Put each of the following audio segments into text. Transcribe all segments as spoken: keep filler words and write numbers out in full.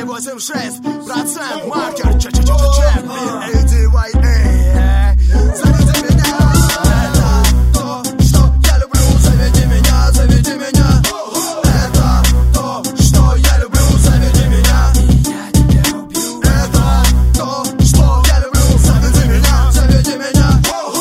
девять восемь шесть процент маркер, че-че-че-че-че. Эй, ди вай эй, заведи меня. Это то, что я люблю. Заведи меня, заведи меня. Это то, что я люблю. Заведи меня, и я тебя убью. Это то, что я люблю. Заведи меня, заведи меня.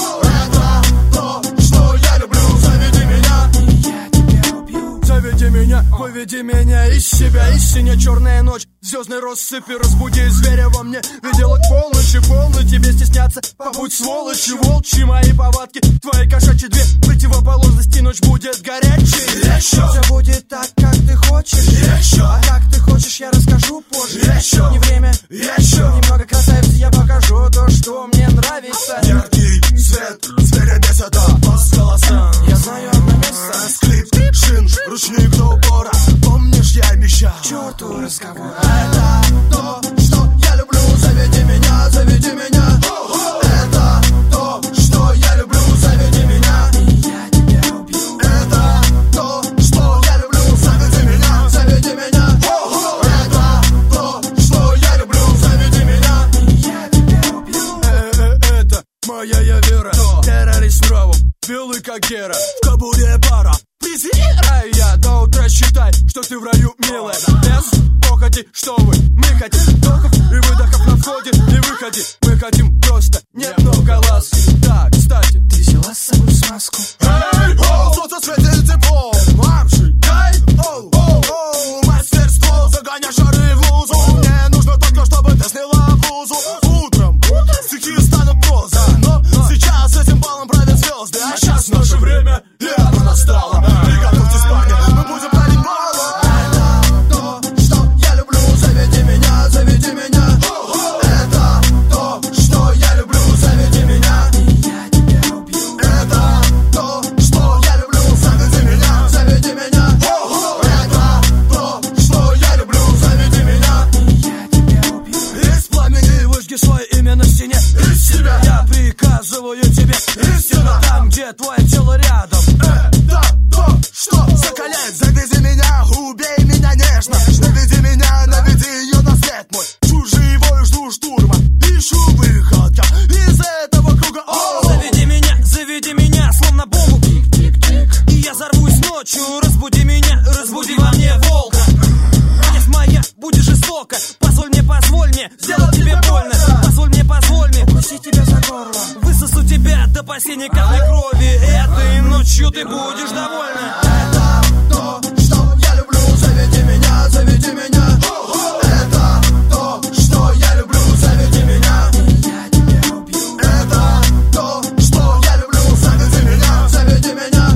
Это то, что я люблю. Заведи меня, и я тебя убью. Заведи меня, выведи меня из себя. Из синя черная ночь, звездной россыпи, разбуди зверя во мне. Видела к полночи, полно тебе стесняться. Побудь сволочи, волчьи мои повадки, твои кошачьи две противоположности. Ночь будет горячей. Еще. Все будет так, как ты хочешь. Еще. А как ты хочешь, я расскажу позже. Еще. Не время. Еще. Немного красавиц, я покажу то, что мне нравится. Яркий свет, зверя бесит, бас голоса. Я знаю одно место. Скрип, шин, ручник до упора. Помнишь, я обещал. К черту разговор. Это то, что я люблю. Заведи меня, заведи меня. Это то, что я люблю. Заведи меня, и я тебя убью. Это то, что я люблю. Заведи меня, заведи меня. Это то, что я люблю. Заведи меня, и я тебя убью. Это моя я вера. Террорист нравом, белый как Гера. В кобуре пара. Презираю я до утра, считай, что ты в раю, милая. Без похоти, что вы, мы хотим вдохов и выдохов на входе и выходе. Мы хотим просто немного ласки. Да, кстати, ты взяла с собой смазку? Эй, оу, солнце светит тепло. Марши, эй, оу, оу, оу. Мастерство, загоняй шары в лузу. Мне нужно только, чтобы ты сняла блузу. Утром, стихи станут прозой. Но сейчас этим балом правят звезды. А сейчас наше время, и оно настало. Приготовьтесь, парни, мы будем править балом. Это то, что я люблю. Заведи меня, заведи меня. Это то, что я люблю. Заведи меня, и я тебя убью. Это то, что я люблю. Заведи меня, заведи меня. Это то, что я люблю. Заведи меня, и я тебя убью. Из пламени выжги свое имя на стене. Из себя я приказываю тебе. Истина там, где твое тело рядом. Это то, что закаляет. Заведи меня, убей меня нежно. Наведи меня, наведи ее на след мой. Чужие вою, жду штурма. Ищу выход из этого круга. О! Заведи меня, заведи меня, словно бомбу. Тик-тик-тик. И я взорвусь ночью. Разбуди меня, разбуди во мне волка. Кровь моя, будешь жестоко. Позволь мне, позволь мне сделать тебе больно. Позволь мне, позволь мне укусить тебя за горло. Высосу тебя до последней капли крови. Этой ночью ты будешь довольна. Это то, что я люблю. Заведи меня, заведи меня. Это то, что я люблю. Заведи меня, и я тебя убью. Это то, что я люблю. Заведи меня, заведи меня.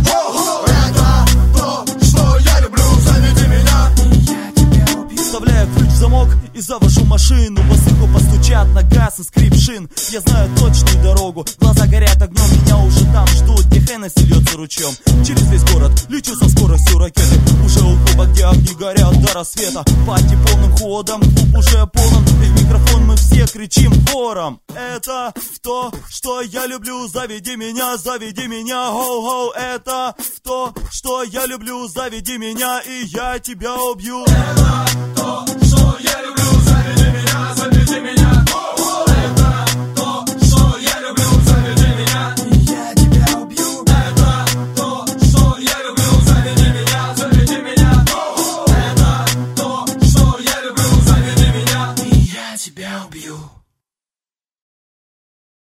Это то, что я люблю. Заведи меня, и я тебя убью. Вставляю ключ в замок и завожу машину. Посыху постучат на газ и скрип шин. Я знаю точную дорогу, глаза горят огнем. Меня уже там ждут, где Хеннесси льется ручьем. Через весь город лечу со скоростью ракеты. Уже у клуба, где огни горят до рассвета. Пати полным ходом, клуб уже полон. И в микрофон мы все кричим хором. Это то, что я люблю. Заведи меня, заведи меня. Хоу-хоу, это то, что я люблю. Заведи меня, и я тебя убью.